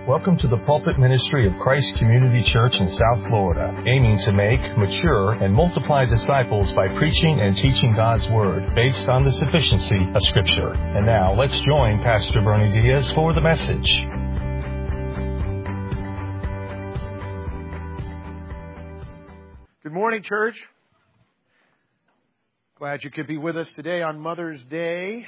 Welcome to the pulpit ministry of Christ Community Church in South Florida, aiming to make, mature, and multiply disciples by preaching and teaching God's Word based on the sufficiency of Scripture. And now, let's join Pastor Bernie Diaz for the message. Good morning, church. Glad you could be with us today on Mother's Day.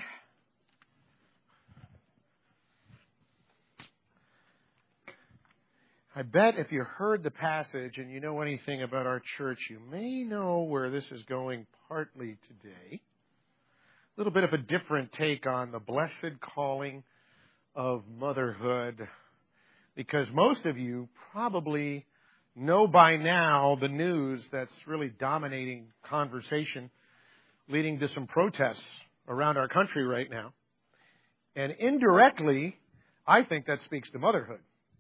I bet if you heard the passage and you know anything about our church, you may know where this is going partly today. A little bit of a different take on the blessed calling of motherhood, because most of you probably know by now the news that's really dominating conversation, leading to some protests around our country right now. And indirectly, I think that speaks to motherhood.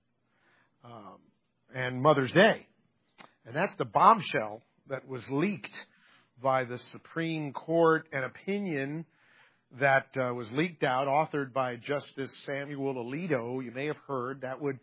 And Mother's Day. And that's the bombshell that was leaked by the Supreme Court, an opinion that was leaked out, authored by Justice Samuel Alito, you may have heard, that would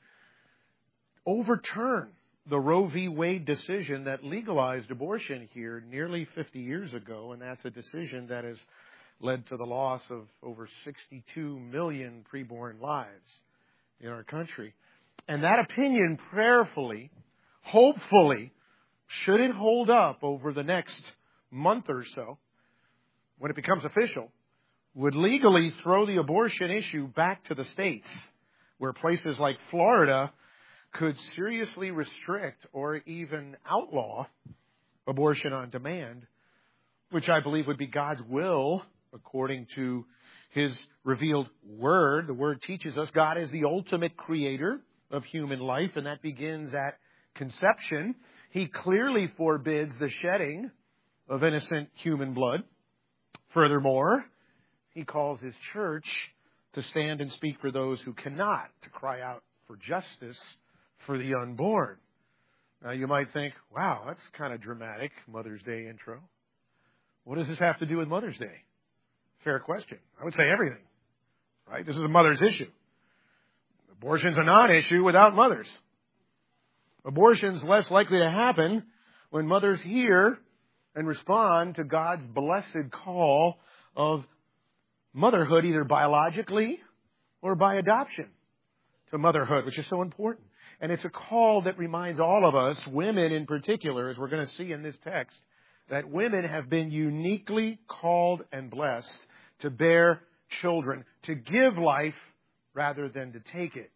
overturn the Roe v. Wade decision that legalized abortion here nearly 50 years ago. And that's a decision that has led to the loss of over 62 million preborn lives in our country. And that opinion prayerfully, hopefully, should it hold up over the next month or so, when it becomes official, would legally throw the abortion issue back to the states, where places like Florida could seriously restrict or even outlaw abortion on demand, which I believe would be God's will, according to His revealed Word. The Word teaches us God is the ultimate creator of human life, and that begins at conception. He clearly forbids the shedding of innocent human blood. Furthermore, He calls His church to stand and speak for those who cannot, to cry out for justice for the unborn. Now you might think, wow, that's kind of dramatic, Mother's Day intro. What does this have to do with Mother's Day? Fair question. I would say everything, right? This is a mother's issue. Abortion's a non-issue without mothers. Abortion's less likely to happen when mothers hear and respond to God's blessed call of motherhood, either biologically or by adoption to motherhood, which is so important. And it's a call that reminds all of us, women in particular, as we're going to see in this text, that women have been uniquely called and blessed to bear children, to give life rather than to take it.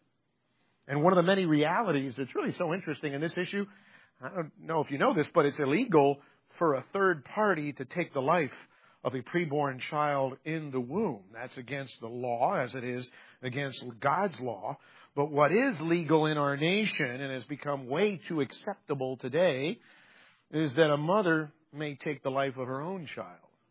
And one of the many realities that's really so interesting in this issue, I don't know if you know this, but it's illegal for a third party to take the life of a preborn child in the womb. That's against the law, as it is against God's law. But what is legal in our nation and has become way too acceptable today is that a mother may take the life of her own child.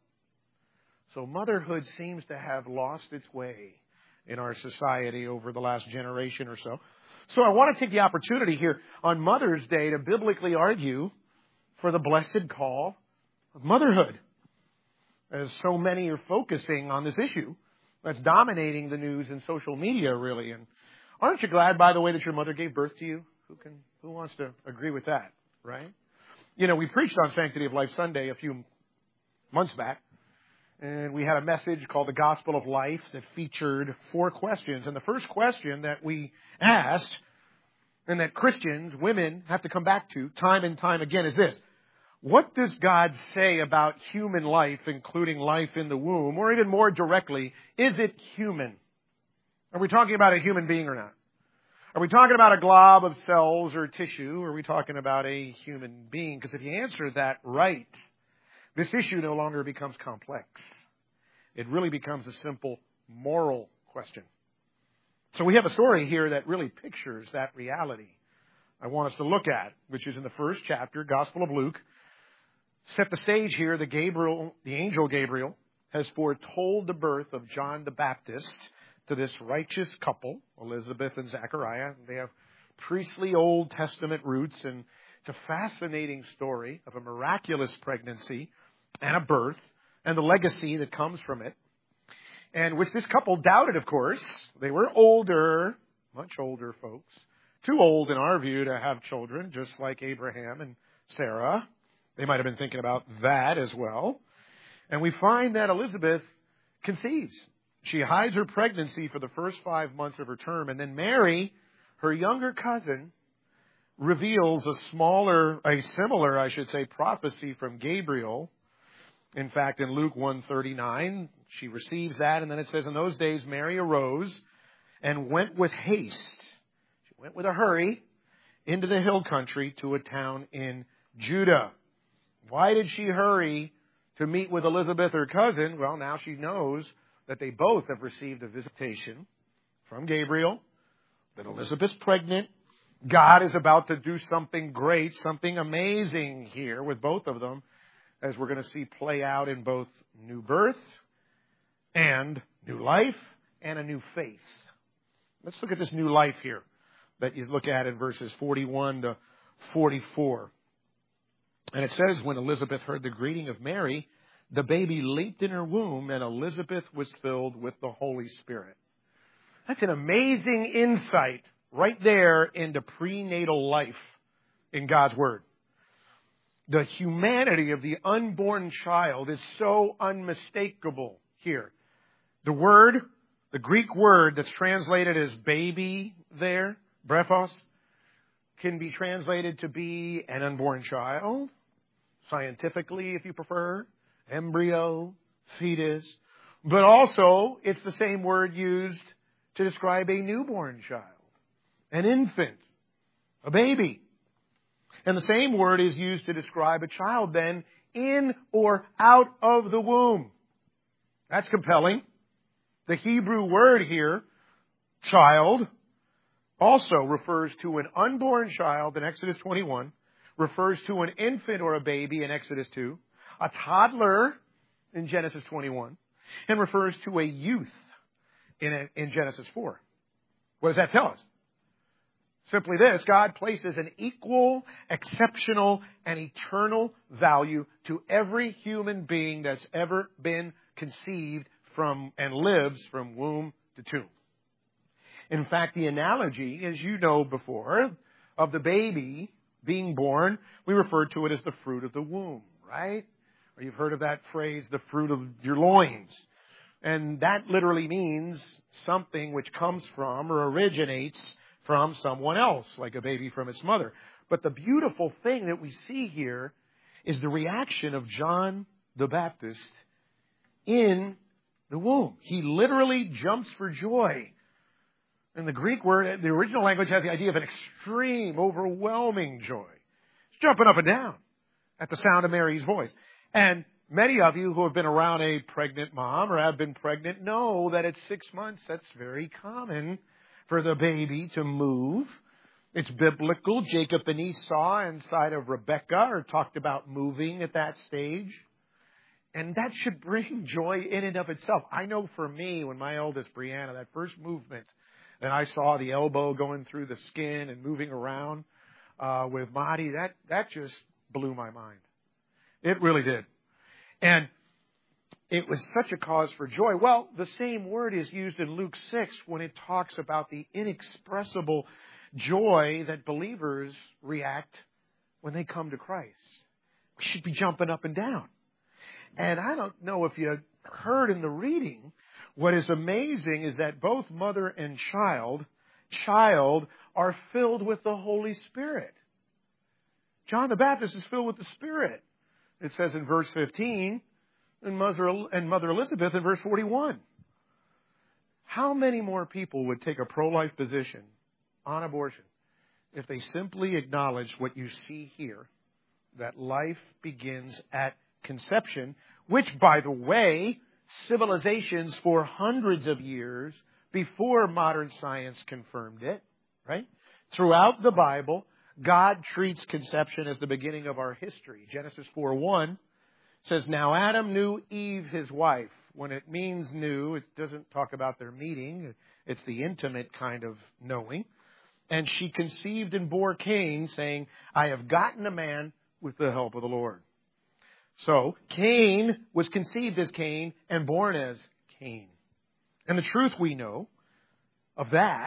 So motherhood seems to have lost its way in our society over the last generation or so. So I want to take the opportunity here on Mother's Day to biblically argue for the blessed call of motherhood, as so many are focusing on this issue that's dominating the news and social media, really. And aren't you glad, by the way, that your mother gave birth to you? Who wants to agree with that, right? You know, we preached on Sanctity of Life Sunday a few months back. And we had a message called The Gospel of Life that featured 4 questions. And the first question that we asked, and that Christians, women, have to come back to time and time again, is this: what does God say about human life, including life in the womb? Or even more directly, is it human? Are we talking about a human being or not? Are we talking about a glob of cells or tissue? Or are we talking about a human being? Because if you answer that right, this issue no longer becomes complex. It really becomes a simple moral question. So we have a story here that really pictures that reality I want us to look at, which is in the first chapter, Gospel of Luke. Set the stage here. The angel Gabriel has foretold the birth of John the Baptist to this righteous couple, Elizabeth and Zechariah. They have priestly Old Testament roots, and it's a fascinating story of a miraculous pregnancy and a birth and the legacy that comes from it, and which this couple doubted, of course. They were older, much older folks. Too old in our view to have children, just like Abraham and Sarah. They might have been thinking about that as well. And we find that Elizabeth conceives. She hides her pregnancy for the first 5 months of her term. And then Mary, her younger cousin, reveals a similar, prophecy from Gabriel. In fact, in Luke 1:39, she receives that. And then it says, in those days, Mary arose and went with haste. She went with a hurry into the hill country to a town in Judah. Why did she hurry to meet with Elizabeth, her cousin? Well, now she knows that they both have received a visitation from Gabriel, that Elizabeth's pregnant. God is about to do something great, something amazing here with both of them, as we're going to see play out in both new birth and new life and a new face. Let's look at this new life here that you look at in verses 41 to 44. And it says, when Elizabeth heard the greeting of Mary, the baby leaped in her womb, and Elizabeth was filled with the Holy Spirit. That's an amazing insight right there into prenatal life in God's Word. The humanity of the unborn child is so unmistakable here. The Greek word that's translated as baby there, brephos, can be translated to be an unborn child, scientifically if you prefer, embryo, fetus, but also it's the same word used to describe a newborn child, an infant, a baby. And the same word is used to describe a child then in or out of the womb. That's compelling. The Hebrew word here, child, also refers to an unborn child in Exodus 21, refers to an infant or a baby in Exodus 2, a toddler in Genesis 21, and refers to a youth in Genesis 4. What does that tell us? Simply this: God places an equal, exceptional, and eternal value to every human being that's ever been conceived from and lives from womb to tomb. In fact, the analogy, as you know before, of the baby being born, we refer to it as the fruit of the womb, right? Or you've heard of that phrase, the fruit of your loins. And that literally means something which comes from or originates from someone else, like a baby from its mother. But the beautiful thing that we see here is the reaction of John the Baptist in the womb. He literally jumps for joy. And the Greek word, the original language has the idea of an extreme, overwhelming joy. It's jumping up and down at the sound of Mary's voice. And many of you who have been around a pregnant mom or have been pregnant know that at 6 months, that's very common for the baby to move. It's biblical. Jacob and Esau inside of Rebekah are talked about moving at that stage. And that should bring joy in and of itself. I know for me, when my eldest, Brianna, that first movement, and I saw the elbow going through the skin and moving around with Mahdi, that just blew my mind. It really did. And it was such a cause for joy. Well, the same word is used in Luke 6 when it talks about the inexpressible joy that believers react when they come to Christ. We should be jumping up and down. And I don't know if you heard in the reading, what is amazing is that both mother and child are filled with the Holy Spirit. John the Baptist is filled with the Spirit. It says in verse 15, and Mother Elizabeth in verse 41. How many more people would take a pro-life position on abortion if they simply acknowledged what you see here, that life begins at conception, which, by the way, civilizations for hundreds of years before modern science confirmed it, right? Throughout the Bible, God treats conception as the beginning of our history. Genesis 4:1 says, now Adam knew Eve, his wife. When it means knew, it doesn't talk about their meeting. It's the intimate kind of knowing. And she conceived and bore Cain, saying, I have gotten a man with the help of the Lord. So Cain was conceived as Cain and born as Cain. And the truth we know of that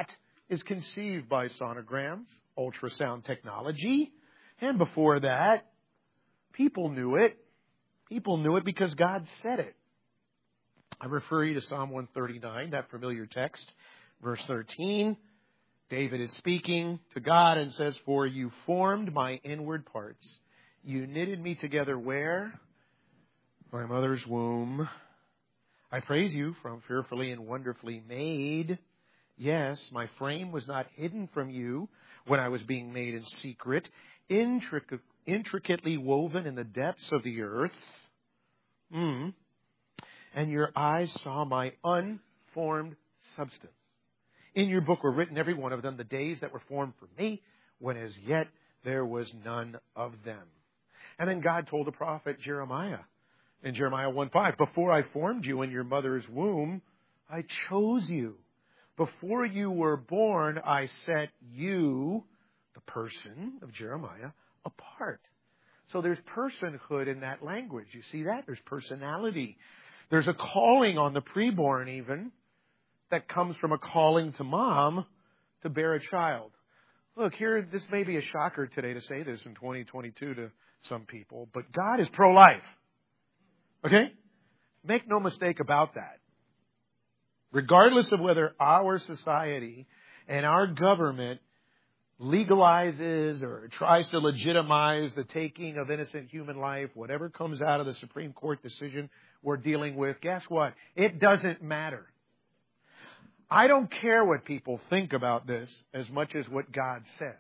is conceived by sonograms, ultrasound technology. And before that, people knew it. People knew it because God said it. I refer you to Psalm 139, that familiar text, verse 13. David is speaking to God and says, "For you formed my inward parts. You knitted me together where? My mother's womb. I praise you, for I'm fearfully and wonderfully made. Yes, my frame was not hidden from you when I was being made in secret, intricately woven in the depths of the earth. And your eyes saw my unformed substance. In your book were written, every one of them, the days that were formed for me, when as yet there was none of them." And then God told the prophet Jeremiah in Jeremiah 1:5, "Before I formed you in your mother's womb, I chose you. Before you were born, I set you," the person of Jeremiah, "apart." So there's personhood in that language. You see that? There's personality. There's a calling on the preborn even that comes from a calling to mom to bear a child. Look, here, this may be a shocker today to say this in 2022 to some people, but God is pro-life. Okay? Make no mistake about that. Regardless of whether our society and our government legalizes or tries to legitimize the taking of innocent human life, whatever comes out of the Supreme Court decision we're dealing with, guess what? It doesn't matter. I don't care what people think about this as much as what God says.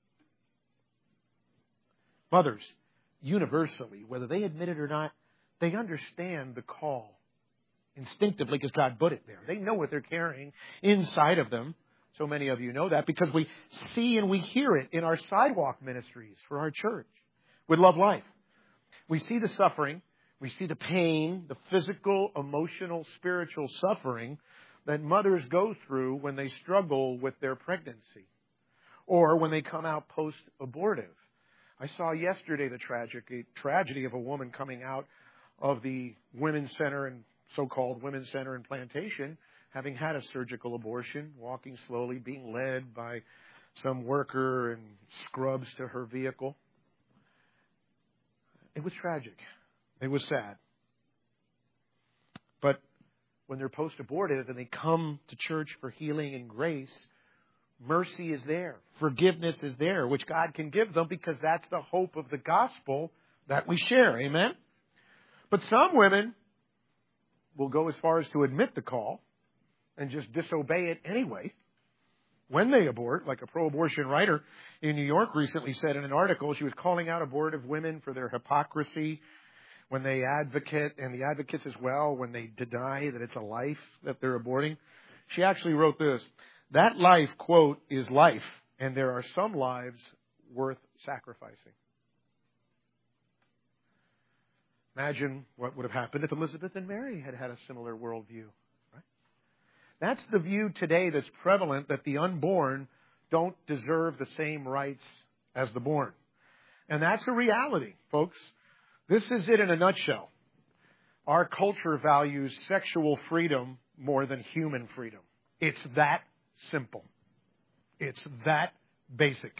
Mothers, universally, whether they admit it or not, they understand the call instinctively because God put it there. They know what they're carrying inside of them. So many of you know that because we see and we hear it in our sidewalk ministries for our church with Love Life. We see the suffering. We see the pain, the physical, emotional, spiritual suffering that mothers go through when they struggle with their pregnancy or when they come out post-abortive. I saw yesterday the tragedy of a woman coming out of the women's center and so-called women's center and Plantation, having had a surgical abortion, walking slowly, being led by some worker and scrubs to her vehicle. It was tragic. It was sad. But when they're post-abortive and they come to church for healing and grace, mercy is there. Forgiveness is there, which God can give them because that's the hope of the gospel that we share. Amen? But some women will go as far as to admit the call and just disobey it anyway when they abort, like a pro-abortion writer in New York recently said in an article. She was calling out abortive women for their hypocrisy when they advocate, and the advocates as well, when they deny that it's a life that they're aborting. She actually wrote this: "That life, quote, is life, and there are some lives worth sacrificing." Imagine what would have happened if Elizabeth and Mary had had a similar worldview. Right? That's the view today that's prevalent, that the unborn don't deserve the same rights as the born. And that's a reality, folks. This is it in a nutshell. Our culture values sexual freedom more than human freedom. It's that simple. It's that basic.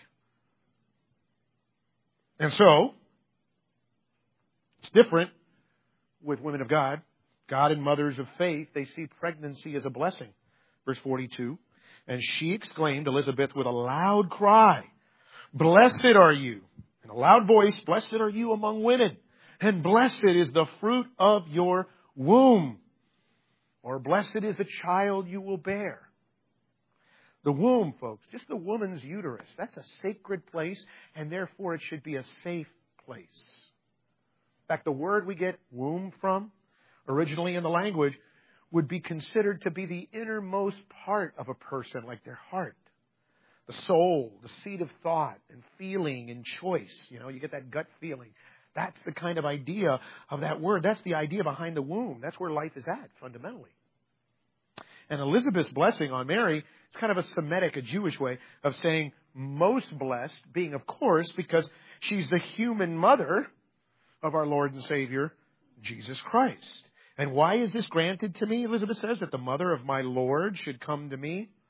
And so, it's different with women of God. God and mothers of faith, they see pregnancy as a blessing. Verse 42, "And she exclaimed," Elizabeth, "with a loud cry, 'Blessed are you,' in a loud voice, 'Blessed are you among women, and blessed is the fruit of your womb,' or 'Blessed is the child you will bear.'" The womb, folks, just the woman's uterus, that's a sacred place, and therefore it should be a safe place. In fact, the word we get womb from, originally in the language, would be considered to be the innermost part of a person, like their heart. The soul, the seat of thought and feeling and choice. You know, you get that gut feeling. That's the kind of idea of that word. That's the idea behind the womb. That's where life is at, fundamentally. And Elizabeth's blessing on Mary is kind of a Semitic, a Jewish way of saying most blessed, being, of course, because she's the human mother of our Lord and Savior, Jesus Christ. And why is this granted to me? Elizabeth says that the mother of my Lord should come to me.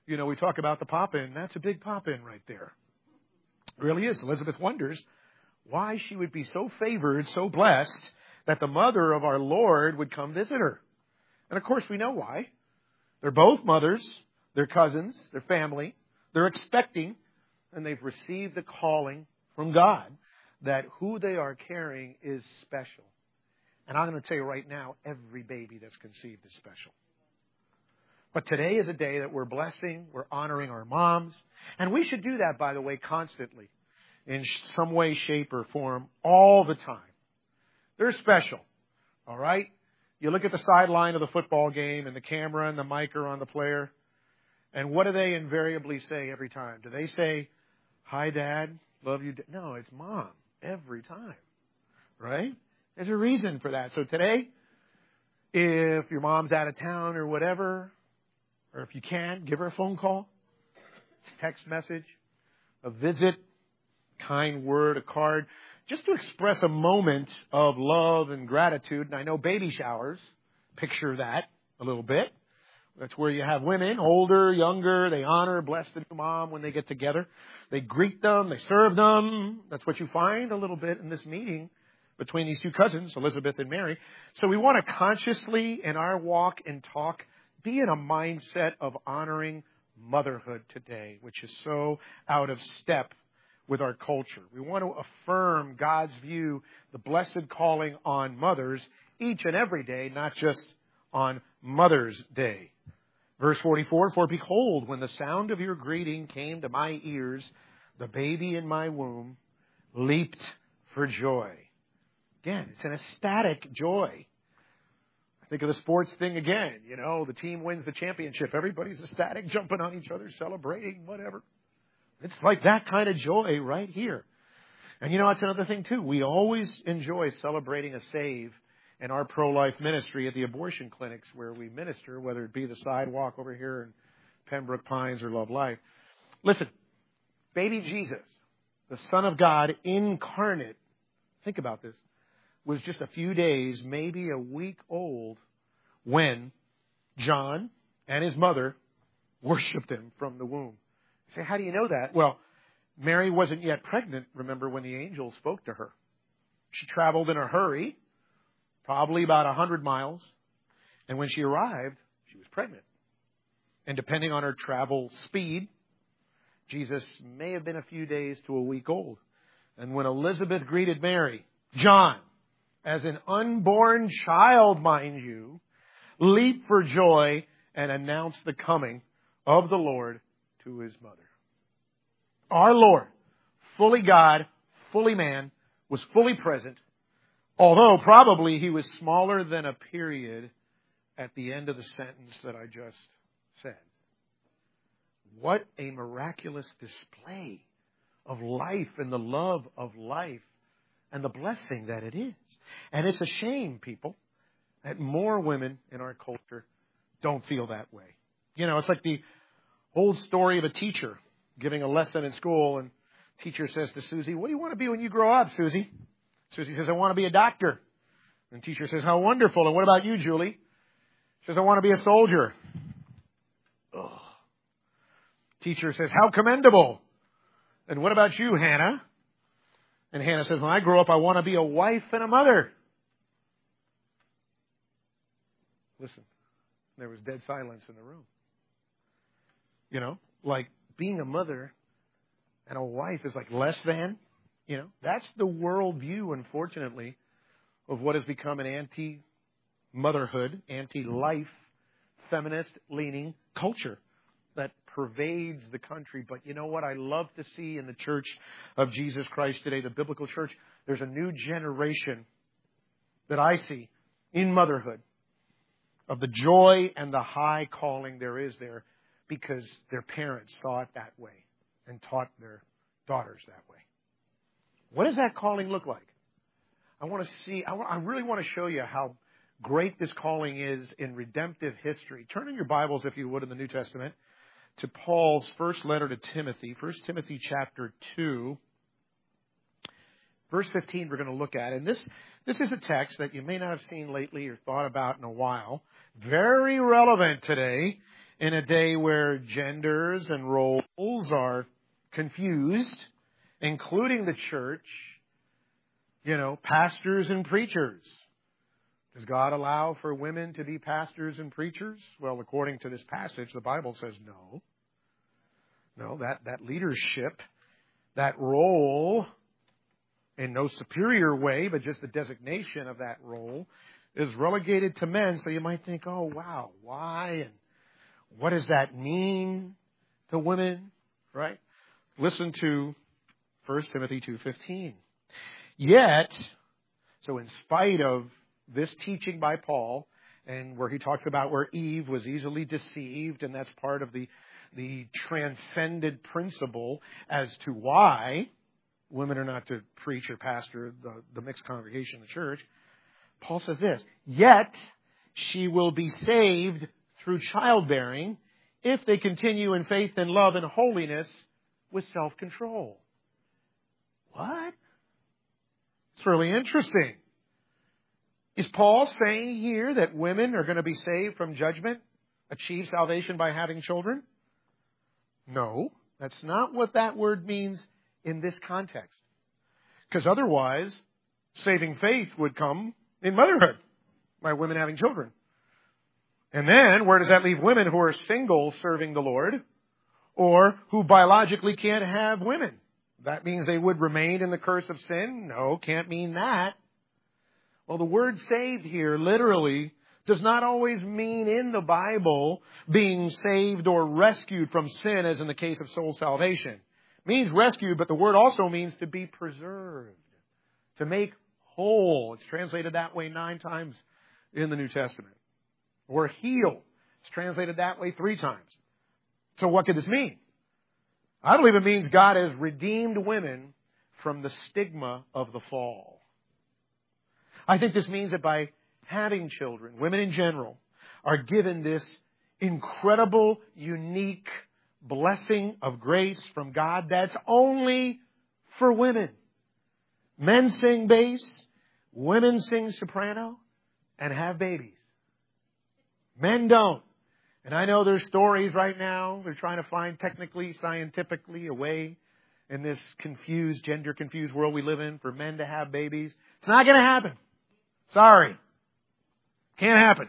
You know, we talk about the pop-in. That's a big pop-in right there. It really is. Elizabeth wonders why she would be so favored, so blessed, that the mother of our Lord would come visit her. And of course we know why. They're both mothers, they're cousins, they're family, they're expecting, and they've received the calling from God that who they are carrying is special. And I'm going to tell you right now, every baby that's conceived is special. But today is a day that we're blessing, we're honoring our moms. And we should do that, by the way, constantly. In some way, shape, or form, all the time. They're special. All right? You look at the sideline of the football game, and the camera and the mic are on the player. And what do they invariably say every time? Do they say, "Hi, Dad, love you"? No, it's Mom every time. Right? There's a reason for that. So today, if your mom's out of town or whatever, or if you can, give her a phone call, text message, a visit, kind word, a card, just to express a moment of love and gratitude. And I know baby showers, picture that a little bit. That's where you have women, older, younger, they honor, bless the new mom when they get together. They greet them, they serve them. That's what you find a little bit in this meeting between these two cousins, Elizabeth and Mary. So we want to consciously, in our walk and talk, be in a mindset of honoring motherhood today, which is so out of step with our culture. We want to affirm God's view, the blessed calling on mothers each and every day, not just on Mother's Day. Verse 44, "For behold, when the sound of your greeting came to my ears, the baby in my womb leaped for joy." Again, it's an ecstatic joy. Think of the sports thing again. You know, the team wins the championship. Everybody's ecstatic, jumping on each other, celebrating, whatever. It's like that kind of joy right here. And you know, that's another thing too. We always enjoy celebrating a save in our pro-life ministry at the abortion clinics where we minister, whether it be the sidewalk over here in Pembroke Pines or Love Life. Listen, baby Jesus, the Son of God incarnate, think about this, was just a few days, maybe a week old, when John and his mother worshipped him from the womb. You say, how do you know that? Well, Mary wasn't yet pregnant, remember, when the angel spoke to her. She traveled in a hurry, probably about 100 miles, and when she arrived, she was pregnant. And depending on her travel speed, Jesus may have been a few days to a week old. And when Elizabeth greeted Mary, John, as an unborn child, mind you, leaped for joy and announced the coming of the Lord to his mother. Our Lord, fully God, fully man, was fully present, although probably he was smaller than a period at the end of the sentence that I just said. What a miraculous display of life and the love of life and the blessing that it is. And it's a shame, people, that more women in our culture don't feel that way. You know, it's like the old story of a teacher giving a lesson in school, and teacher says to Susie, "What do you want to be when you grow up, Susie?" Susie says, "I want to be a doctor." And teacher says, "How wonderful. And what about you, Julie?" She says, "I want to be a soldier." Ugh. Teacher says, "How commendable. And what about you, Hannah?" And Hannah says, "When I grow up, I want to be a wife and a mother." Listen, there was dead silence in the room. You know, like being a mother and a wife is like less than. You know, that's the worldview, unfortunately, of what has become an anti-motherhood, anti-life, feminist-leaning culture that pervades the country. But you know what I love to see in the Church of Jesus Christ today, the biblical church? There's a new generation that I see in motherhood of the joy and the high calling there is there because their parents saw it that way and taught their daughters that way. What does that calling look like? I really want to show you how great this calling is in redemptive history. Turn in your Bibles, if you would, in the New Testament to Paul's first letter to Timothy, 1 Timothy chapter 2, verse 15 we're going to look at. And this is a text that you may not have seen lately or thought about in a while. Very relevant today in a day where genders and roles are confused, including the church, pastors and preachers. Does God allow for women to be pastors and preachers? Well, according to this passage, the Bible says no. No, that leadership, that role, in no superior way, but just the designation of that role, is relegated to men. So you might think, oh, wow, why? And what does that mean to women? Right? Listen to 1 Timothy 2:15. Yet, so in spite of this teaching by Paul, and where he talks about where Eve was easily deceived, and that's part of the transcended principle as to why women are not to preach or pastor the mixed congregation of the church, Paul says this, yet she will be saved through childbearing if they continue in faith and love and holiness with self-control. What? It's really interesting. Is Paul saying here that women are going to be saved from judgment, achieve salvation by having children? No, that's not what that word means in this context. Because otherwise, saving faith would come in motherhood by women having children. And then, where does that leave women who are single serving the Lord or who biologically can't have women? That means they would remain in the curse of sin? No, can't mean that. Well, the word saved here literally does not always mean in the Bible being saved or rescued from sin, as in the case of soul salvation. It means rescued, but the word also means to be preserved, to make whole. It's translated that way 9 times in the New Testament. Or heal. It's translated that way 3 times. So what could this mean? I believe it means God has redeemed women from the stigma of the fall. I think this means that by having children, women in general are given this incredible, unique blessing of grace from God that's only for women. Men sing bass, women sing soprano, and have babies. Men don't. And I know there's stories right now, they're trying to find technically, scientifically a way in this confused, gender-confused world we live in for men to have babies. It's not going to happen. Sorry. Can't happen.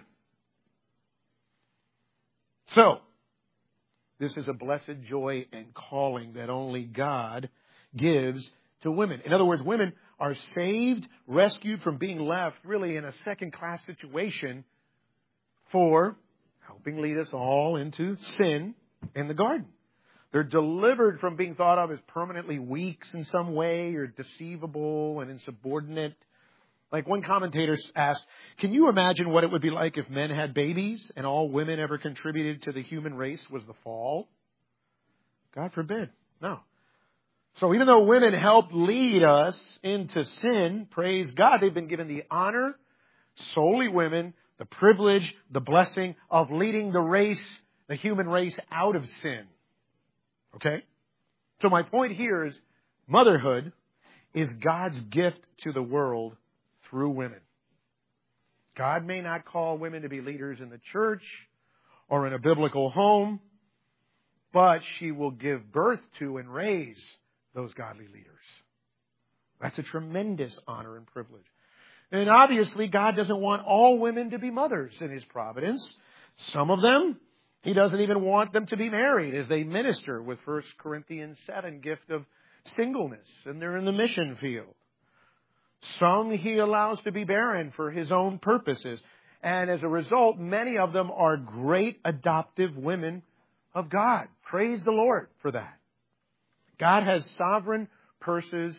So, this is a blessed joy and calling that only God gives to women. In other words, women are saved, rescued from being left really in a second-class situation for helping lead us all into sin in the garden. They're delivered from being thought of as permanently weak in some way or deceivable and insubordinate. Like one commentator asked, can you imagine what it would be like if men had babies and all women ever contributed to the human race was the fall? God forbid. No. So even though women helped lead us into sin, praise God, they've been given the honor, solely women, the privilege, the blessing of leading the race, the human race, out of sin. Okay? So my point here is motherhood is God's gift to the world through women. God may not call women to be leaders in the church or in a biblical home, but she will give birth to and raise those godly leaders. That's a tremendous honor and privilege. And obviously, God doesn't want all women to be mothers in His providence. Some of them, He doesn't even want them to be married as they minister with 1 Corinthians 7, gift of singleness, and they're in the mission field. Some He allows to be barren for His own purposes. And as a result, many of them are great adoptive women of God. Praise the Lord for that. God has sovereign purposes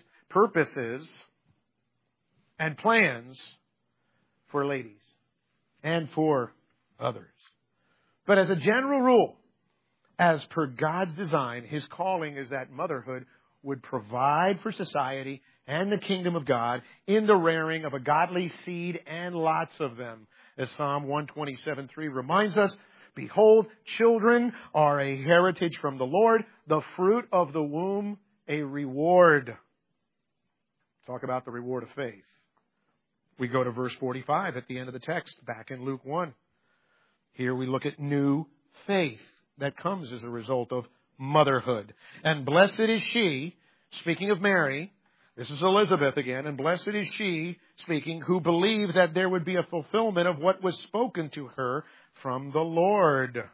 and plans for ladies and for others. But as a general rule, as per God's design, His calling is that motherhood would provide for society and the kingdom of God in the rearing of a godly seed and lots of them. As Psalm 127:3 reminds us, behold, children are a heritage from the Lord, the fruit of the womb a reward. Talk about the reward of faith. We go to verse 45 at the end of the text, back in Luke 1. Here we look at new faith that comes as a result of motherhood. And blessed is she, speaking of Mary, this is Elizabeth again, and blessed is she, speaking, who believed that there would be a fulfillment of what was spoken to her from the Lord.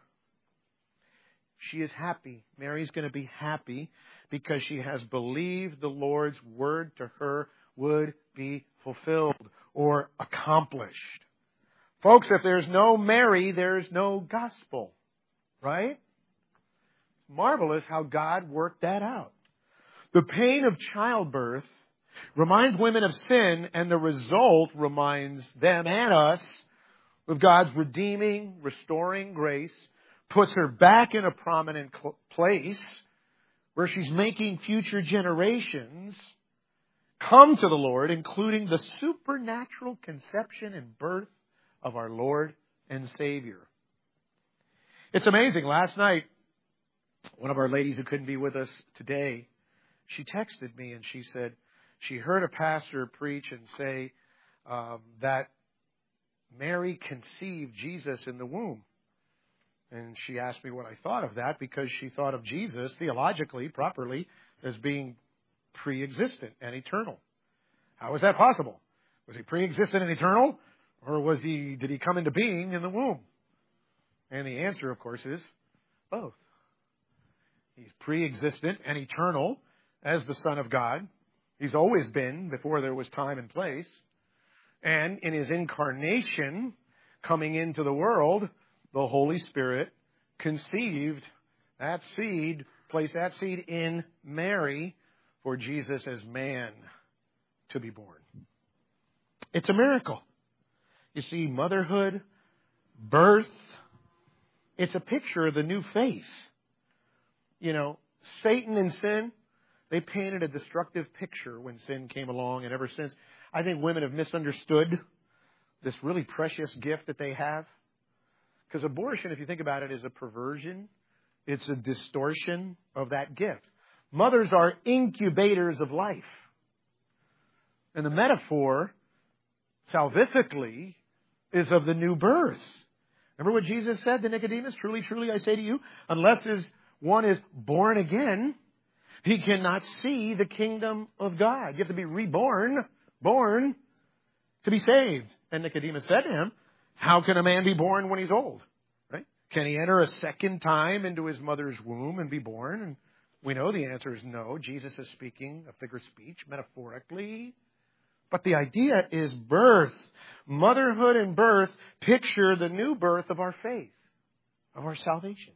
She is happy. Mary's going to be happy because she has believed the Lord's word to her would be fulfilled or accomplished. Folks, if there's no Mary, there's no gospel. Right? Marvelous how God worked that out. The pain of childbirth reminds women of sin, and the result reminds them and us of God's redeeming, restoring grace, puts her back in a prominent place where she's making future generations come to the Lord, including the supernatural conception and birth of our Lord and Savior. It's amazing. Last night, one of our ladies who couldn't be with us today, she texted me and she said she heard a pastor preach and say that Mary conceived Jesus in the womb. And she asked me what I thought of that because she thought of Jesus theologically, properly, as being pre-existent and eternal. How is that possible? Was he pre-existent and eternal? Or did he come into being in the womb? And the answer, of course, is both. He's pre-existent and eternal as the Son of God. He's always been before there was time and place. And in His incarnation, coming into the world, the Holy Spirit conceived that seed, placed that seed in Mary for Jesus as man to be born. It's a miracle. You see, motherhood, birth, it's a picture of the new faith. You know, Satan and sin, they painted a destructive picture when sin came along, and ever since, I think women have misunderstood this really precious gift that they have. Because abortion, if you think about it, is a perversion. It's a distortion of that gift. Mothers are incubators of life. And the metaphor, salvifically, is of the new birth. Remember what Jesus said to Nicodemus? Truly, truly, I say to you, unless one is born again, he cannot see the kingdom of God. You have to be reborn, born, to be saved. And Nicodemus said to him, how can a man be born when he's old? Right? Can he enter a second time into his mother's womb and be born? And we know the answer is no. Jesus is speaking a figure of speech, metaphorically. But the idea is birth. Motherhood and birth picture the new birth of our faith, of our salvation.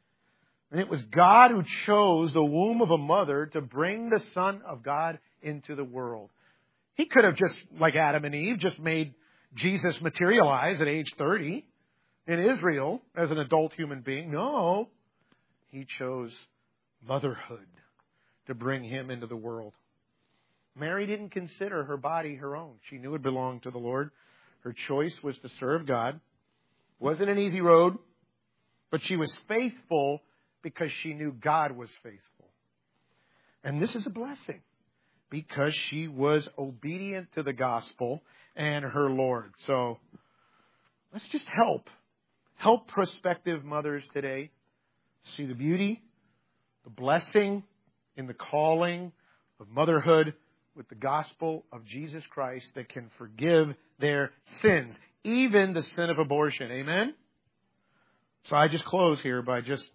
And it was God who chose the womb of a mother to bring the Son of God into the world. He could have just, like Adam and Eve, just made Jesus materialize at age 30 in Israel as an adult human being. No, He chose motherhood to bring Him into the world. Mary didn't consider her body her own. She knew it belonged to the Lord. Her choice was to serve God. Wasn't an easy road, but she was faithful because she knew God was faithful. And this is a blessing because she was obedient to the gospel and her Lord. So let's just help prospective mothers today see the beauty, the blessing in the calling of motherhood with the gospel of Jesus Christ that can forgive their sins, even the sin of abortion. Amen? So I just close here by just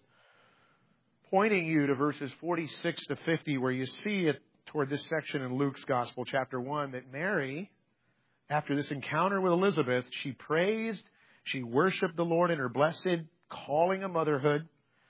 pointing you to verses 46 to 50, where you see it toward this section in Luke's Gospel, chapter 1, that Mary, after this encounter with Elizabeth, she praised, she worshiped the Lord in her blessed calling of motherhood.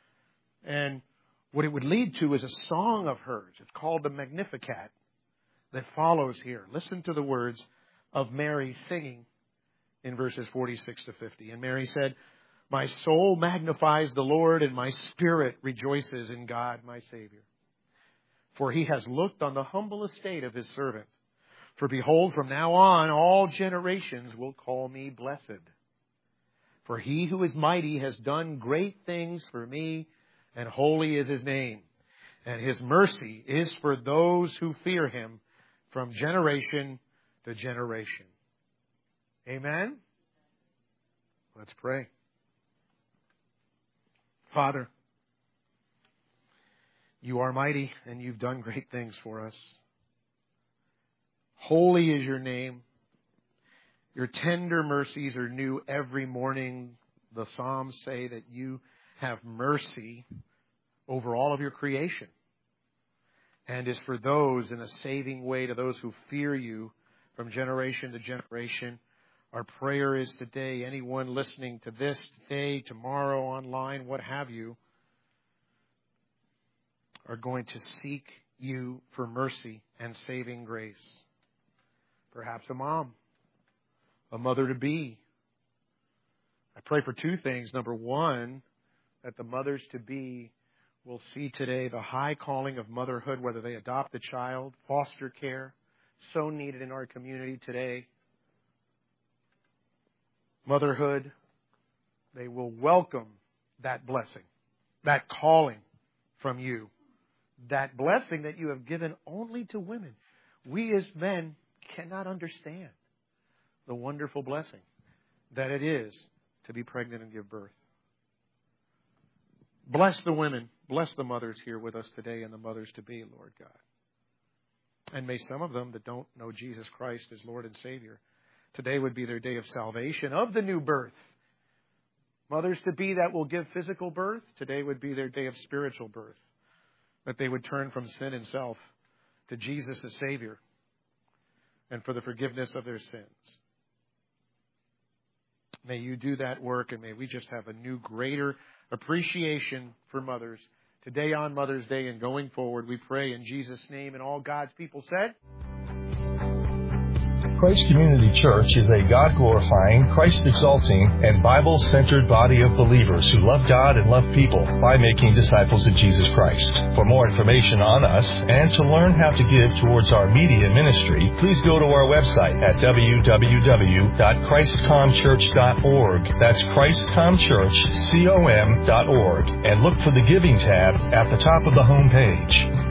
And what it would lead to is a song of hers. It's called the Magnificat that follows here. Listen to the words of Mary singing in verses 46 to 50. And Mary said, my soul magnifies the Lord, and my spirit rejoices in God, my Savior. For He has looked on the humble estate of His servant. For behold, from now on, all generations will call me blessed. For He who is mighty has done great things for me, and holy is His name. And His mercy is for those who fear Him from generation to generation. Amen? Let's pray. Father, you are mighty and you've done great things for us. Holy is your name. Your tender mercies are new every morning. The Psalms say that you have mercy over all of your creation, and is for those in a saving way to those who fear you from generation to generation. Our prayer is today, anyone listening to this today, tomorrow, online, what have you, are going to seek you for mercy and saving grace. Perhaps a mom, a mother-to-be. I pray for two things. Number one, that the mothers-to-be will see today the high calling of motherhood, whether they adopt a child, foster care, so needed in our community today. Motherhood, they will welcome that blessing, that calling from you, that blessing that you have given only to women. We as men cannot understand the wonderful blessing that it is to be pregnant and give birth. Bless the women, bless the mothers here with us today and the mothers-to-be, Lord God. And may some of them that don't know Jesus Christ as Lord and Savior, today would be their day of salvation, of the new birth. Mothers-to-be that will give physical birth, today would be their day of spiritual birth. That they would turn from sin and self to Jesus as Savior and for the forgiveness of their sins. May you do that work, and may we just have a new, greater appreciation for mothers today on Mother's Day and going forward. We pray in Jesus' name, and all God's people said. Christ Community Church is a God-glorifying, Christ-exalting, and Bible-centered body of believers who love God and love people by making disciples of Jesus Christ. For more information on us and to learn how to give towards our media ministry, please go to our website at www.christcomchurch.org. That's christcomchurch.com.org, and look for the Giving tab at the top of the home page.